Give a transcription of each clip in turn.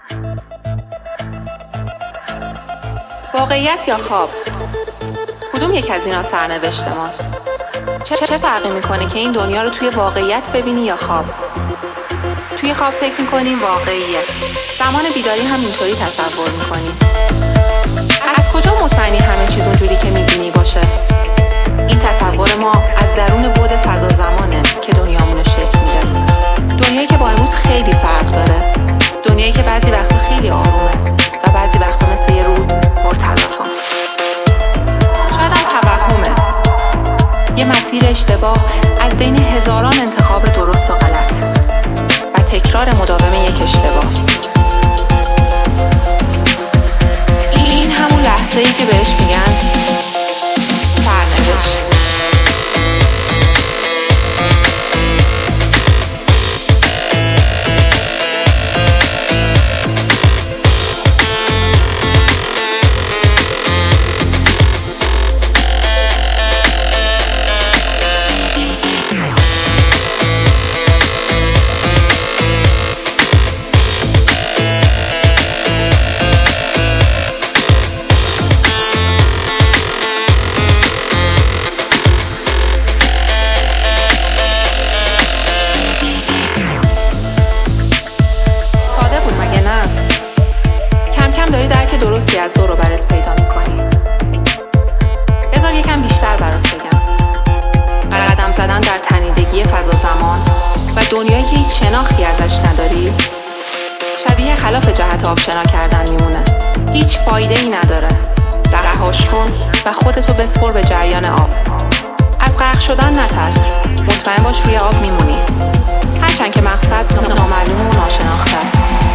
واقعیت یا خواب؟ کدوم یک از اینا سرنوشت ماست؟ چه فرقی میکنه که این دنیا رو توی واقعیت ببینی یا خواب؟ توی خواب فکر میکنیم واقعیه، زمان بیداری هم اینطوری تصور میکنیم. از کجا مطمئنی همه چیز اونجوری که میبینی باشه؟ این تصور ما از درون بعد فضا زمانه که دنیامونو شکل میده. دنیایی که با امروز خیلی فرق داره، دنیایی که بعضی وقتا خیلی آرومه و بعضی وقتا مثل یه رود مرتلاطم. شاید هم توهمه، یه مسیر اشتباه از بین هزاران انتخاب درست و غلط و تکرار مداوم یک اشتباه. این همون لحظه‌ای که بهش میگن سرنوشت. درستی از دور و برت پیدا میکنی. بذار یکم بیشتر برات بگم. قدم زدن در تنیدگی فضا زمان و دنیایی که هیچ شناختی ازش نداری شبیه خلاف جهت آبشنا کردن میمونه. هیچ فایده ای نداره. رهاش کن و خودتو بسپر به جریان آب. از غرق شدن نترس. مطمئن باش روی آب میمونی. هرچند که مقصد نامعلوم و ناشناخته است.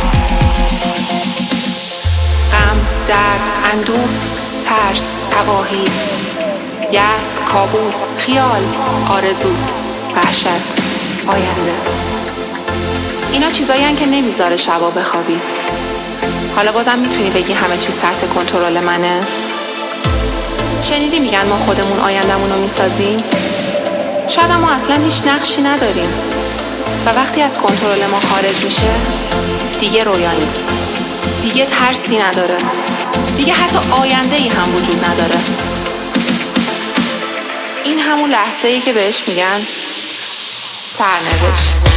غم، درد، اندوه، ترس، تباهی، یأس، کابوس، خیال، آرزو، وحشت، آینده. اینا چیزایین که نمیذاره شبا بخوابی. حالا بازم میتونی بگی همه چیز تحت کنترل منه؟ شنیدی میگن ما خودمون آیندمون رو میسازیم؟ شاید ما اصلا هیچ نقشی نداریم و وقتی از کنترل ما خارج میشه دیگه رویا نیست، دیگه ترسی نداره، دیگه حتی آینده‌ای هم وجود نداره. این همون لحظه‌ای که بهش میگن سرنوشت.